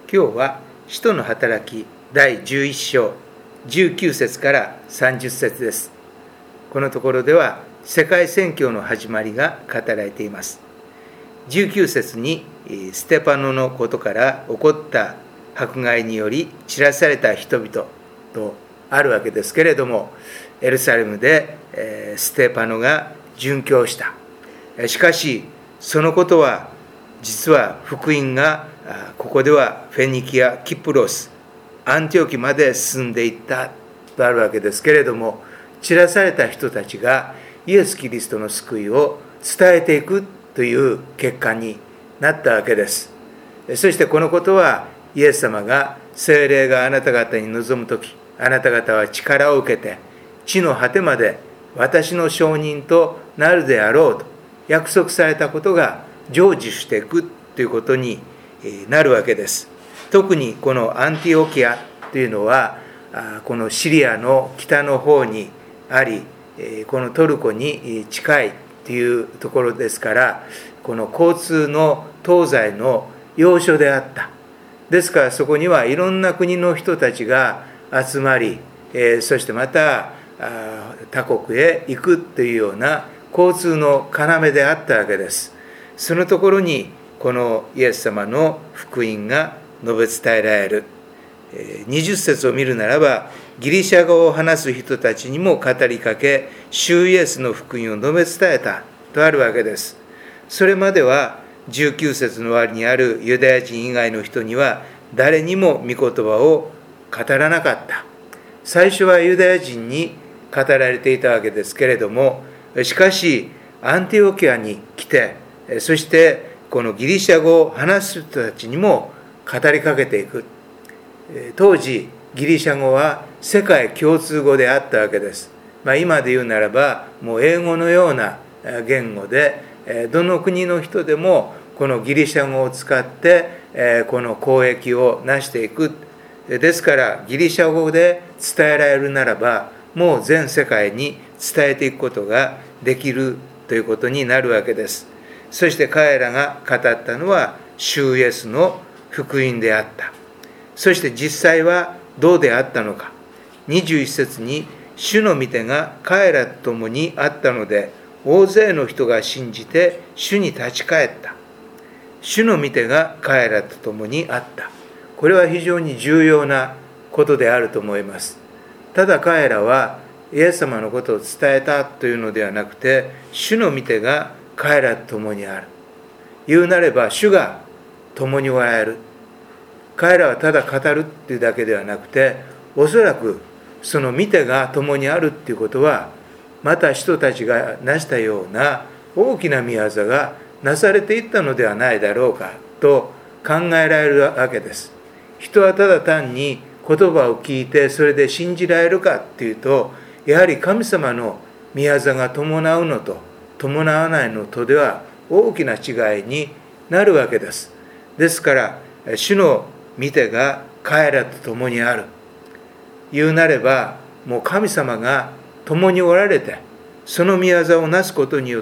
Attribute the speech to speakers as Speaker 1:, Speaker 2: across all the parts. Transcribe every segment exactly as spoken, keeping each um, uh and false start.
Speaker 1: 今日は使徒の働きだいじゅういっ章じゅうきゅう節からさんじゅう節です。このところでは世界宣教の始まりが語られています。じゅうきゅう節にステパノのことから起こった迫害により散らされた人々とあるわけですけれども、エルサレムでステパノが殉教した。しかしそのことは実は福音がここではフェニキア、キプロス、アンティオキまで進んでいったとあるわけですけれども、散らされた人たちがイエス・キリストの救いを伝えていくという結果になったわけです。そしてこのことはイエス様が聖霊があなた方に臨むとき、あなた方は力を受けて地の果てまで私の証人となるであろうと約束されたことが成就していくということになるわけです。特にこのアンティオキアというのはこのシリアの北の方にあり、このトルコに近いというところですから、この交通の東西の要所であった。ですからそこにはいろんな国の人たちが集まり、そしてまた他国へ行くというような交通の要であったわけです。そのところにこのイエス様の福音が述べ伝えられる。にじゅう節を見るならば、ギリシャ語を話す人たちにも語りかけ、主イエスの福音を述べ伝えたとあるわけです。それまではじゅうきゅう節の終わりにあるユダヤ人以外の人には誰にも御言葉を語らなかった。最初はユダヤ人に語られていたわけですけれども、しかしアンティオキアに来て、そしてこのギリシャ語を話す人たちにも語りかけていく。当時ギリシャ語は世界共通語であったわけです。まあ、今で言うならばもう英語のような言語で、どの国の人でもこのギリシャ語を使ってこの交易を成していく。ですからギリシャ語で伝えられるならばもう全世界に伝えていくことができるということになるわけです。そして彼らが語ったのは主イエスの福音であった。そして実際はどうであったのか。にじゅういち節に主の御手が彼らと共にあったので大勢の人が信じて主に立ち返った。主の御手が彼らと共にあった。これは非常に重要なことであると思います。ただ彼らはイエス様のことを伝えたというのではなくて、主の御手が彼らと共にある。言うなれば主が共におられる。彼らはただ語るっていうだけではなくて、おそらくその御手が共にあるっていうことは、また人たちが成したような大きな御業がなされていったのではないだろうかと考えられるわけです。人はただ単に言葉を聞いてそれで信じられるかっていうと、やはり神様の御業が伴うのと伴わないのとでは大きな違いになるわけです。ですから主の御手が彼らと共にある。言うなればもう神様が共におられて、その御業をなすことによって、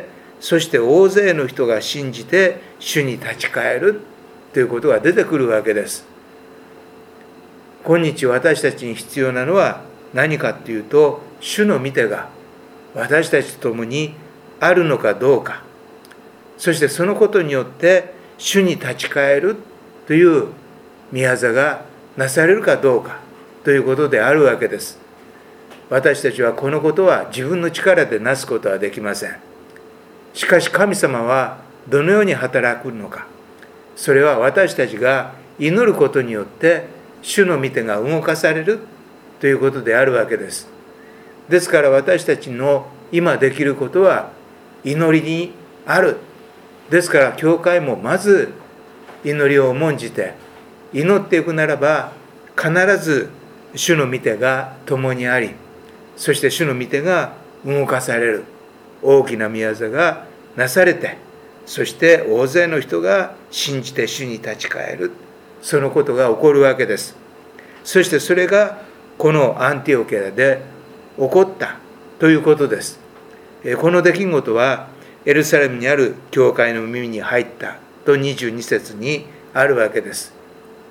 Speaker 1: そして大勢の人が信じて主に立ち返るということが出てくるわけです。今日私たちに必要なのは何かというと、主の御手が私たちと共にあるのかどうか、そしてそのことによって主に立ち返るという御業がなされるかどうかということであるわけです。私たちはこのことは自分の力でなすことはできません。しかし神様はどのように働くのか、それは私たちが祈ることによって主の御手が動かされるということであるわけです。ですから私たちの今できることは祈りにある。ですから教会もまず祈りを重んじて祈っていくならば、必ず主の御手が共にあり、そして主の御手が動かされる。大きな御業がなされて、そして大勢の人が信じて主に立ち返る。そのことが起こるわけです。そしてそれがこのアンティオキアで起こったということです。この出来事はエルサレムにある教会の耳に入ったとにじゅうに節にあるわけです。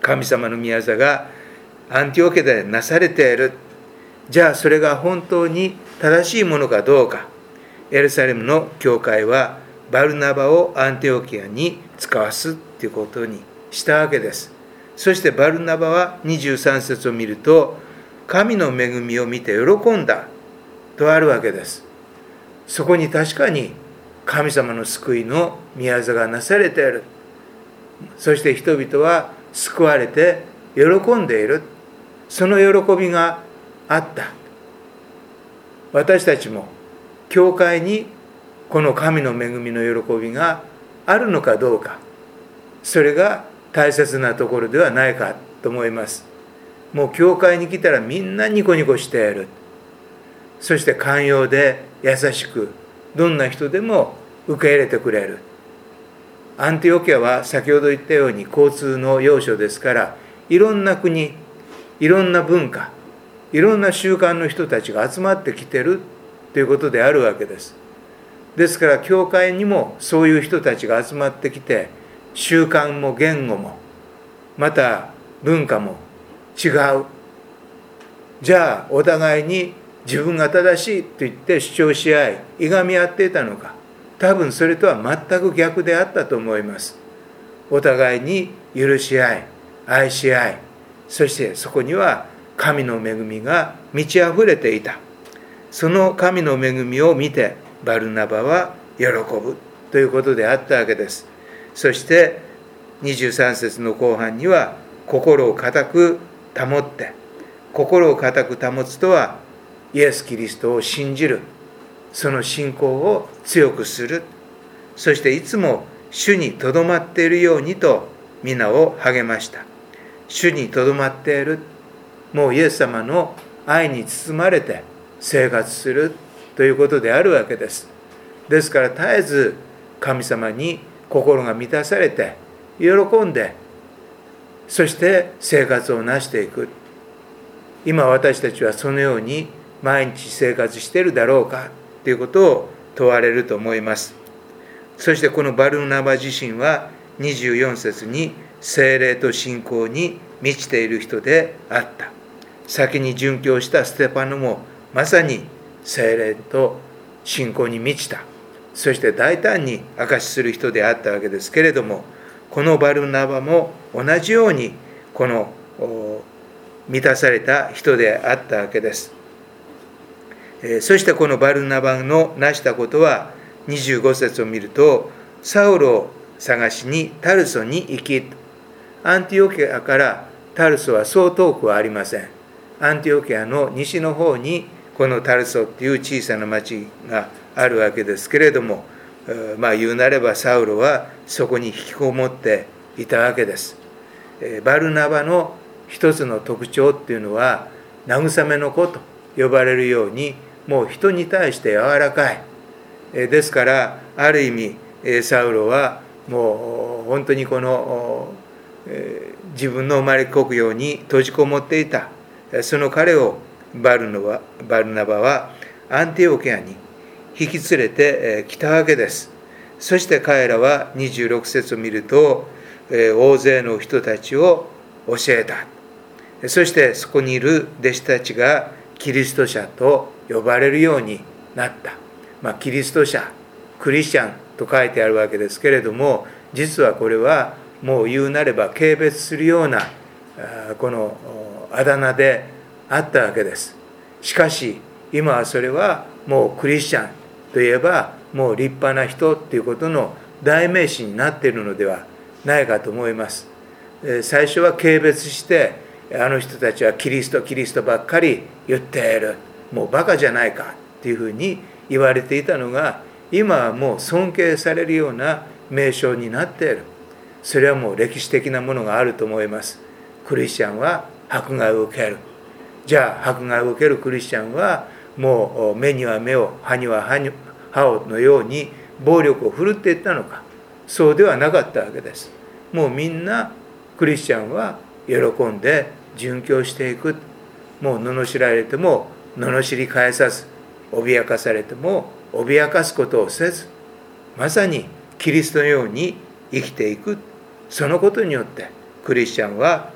Speaker 1: 神様の御業がアンティオケでなされている。じゃあそれが本当に正しいものかどうか。エルサレムの教会はバルナバをアンティオキアに使わすということにしたわけです。そしてバルナバはにじゅうさん節を見ると、神の恵みを見て喜んだとあるわけです。そこに確かに神様の救いの御業がなされている。そして人々は救われて喜んでいる。その喜びがあった。私たちも教会にこの神の恵みの喜びがあるのかどうか、それが大切なところではないかと思います。もう教会に来たらみんなニコニコしている。そして寛容で優しく、どんな人でも受け入れてくれる。アンティオキアは先ほど言ったように交通の要所ですから、いろんな国、いろんな文化、いろんな習慣の人たちが集まってきているということであるわけです。ですから教会にもそういう人たちが集まってきて、習慣も言語もまた文化も違う。じゃあお互いに自分が正しいと言って主張し合い、いがみ合っていたのか。多分それとは全く逆であったと思います。お互いに許し合い、愛し合い、そしてそこには神の恵みが満ち溢れていた。その神の恵みを見てバルナバは喜ぶということであったわけです。そしてにじゅうさん節の後半には、心を固く保って、心を固く保つとはイエス・キリストを信じる、その信仰を強くする。そしていつも主にとどまっているようにと皆を励ました。主にとどまっている、もうイエス様の愛に包まれて生活するということであるわけです。ですから絶えず神様に心が満たされて喜んで、そして生活を成していく。今私たちはそのように毎日生活しているだろうかということを問われると思います。そしてこのバルナバ自身はにじゅうよん節に聖霊と信仰に満ちている人であった。先に殉教したステパノもまさに聖霊と信仰に満ちた、そして大胆に証しする人であったわけですけれども、このバルナバも同じようにこの満たされた人であったわけです。そしてこのバルナバの成したことはにじゅうご節を見ると、サウロを探しにタルソに行き、アンティオキアからタルソはそう遠くはありません。アンティオキアの西の方にこのタルソっていう小さな町があるわけですけれども、まあ言うなればサウロはそこに引きこもっていたわけです。バルナバの一つの特徴っていうのは、慰めの子と呼ばれるように、もう人に対して柔らかい。ですからある意味サウロはもう本当にこの自分の生まれ故郷に閉じこもっていた。その彼をバルナバ、バルナバはアンティオキアに引き連れてきたわけです。そして彼らはにじゅうろく節を見ると、大勢の人たちを教えた。そしてそこにいる弟子たちがキリスト者と呼ばれるようになった。まあ、キリスト者、クリスチャンと書いてあるわけですけれども、実はこれはもう言うなれば軽蔑するようなこのあだ名であったわけです。しかし今はそれはもうクリスチャンといえばもう立派な人ということの代名詞になっているのではないかと思います。最初は軽蔑して、あの人たちはキリストキリストばっかり言っている、もうバカじゃないかっていうふうに言われていたのが、今はもう尊敬されるような名称になっている。それはもう歴史的なものがあると思います。クリスチャンは迫害を受ける。じゃあ迫害を受けるクリスチャンはもう目には目を、歯には歯に歯をのように暴力を振るっていったのか。そうではなかったわけです。もうみんなクリスチャンは喜んで殉教していく。もう罵られても罵り返さず、脅かされても脅かすことをせず、まさにキリストのように生きていく。そのことによってクリスチャンは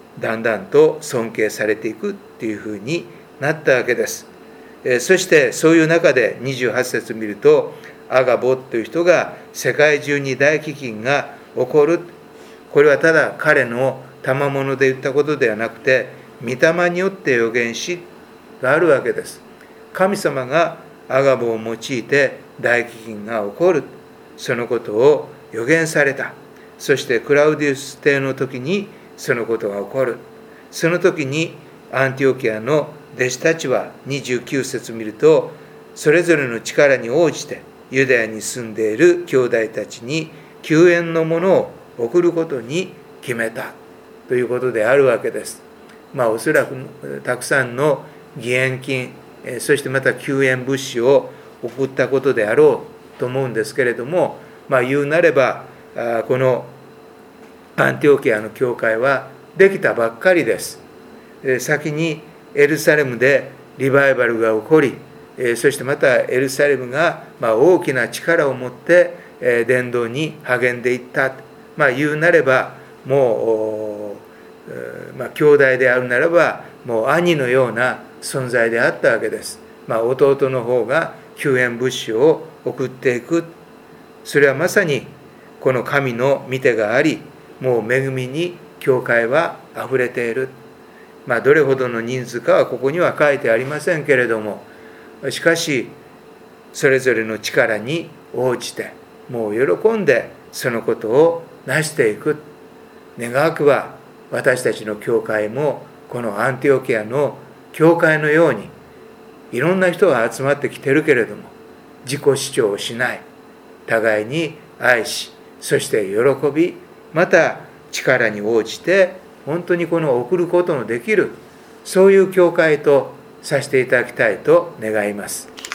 Speaker 1: だんだんと尊敬されていくっていうふうになったわけです。そしてそういう中でにじゅうはち節見ると、アガボという人が世界中に大飢饉が起こる。これはただ彼の賜物で言ったことではなくて、御霊によって預言しがあるわけです。神様がアガボを用いて大飢饉が起こる、そのことを預言された。そしてクラウディウス帝の時にそのことが起こる。その時にアンティオキアの弟子たちはにじゅうきゅう節見ると、それぞれの力に応じてユダヤに住んでいる兄弟たちに救援のものを送ることに決めたということであるわけです。まあおそらくたくさんの義援金、そしてまた救援物資を送ったことであろうと思うんですけれども、まあ言うなればこのアンティオキアの教会はできたばっかりです。先にエルサレムでリバイバルが起こり、そしてまたエルサレムが大きな力を持って伝道に励んでいった。まあ言うなればもう、まあ、兄弟であるならばもう兄のような存在であったわけです。まあ、弟の方が救援物資を送っていく。それはまさにこの神の御手があり、もう恵みに教会はあふれている。まあ、どれほどの人数かはここには書いてありませんけれども、しかしそれぞれの力に応じてもう喜んでそのことを成していく。願わくは私たちの教会もこのアンティオキアの教会のように、いろんな人が集まってきてるけれども自己主張をしない、互いに愛し、そして喜び、また力に応じて本当にこの送ることのできる、そういう教会とさせていただきたいと願います。